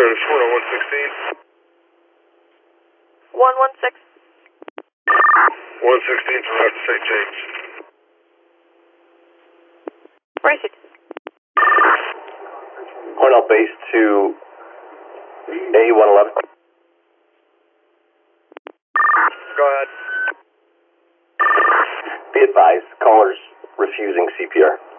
short on 116. 116. 116 from after St. James. Proceed. Cornell base to A111. Go ahead. Be advised, callers refusing CPR.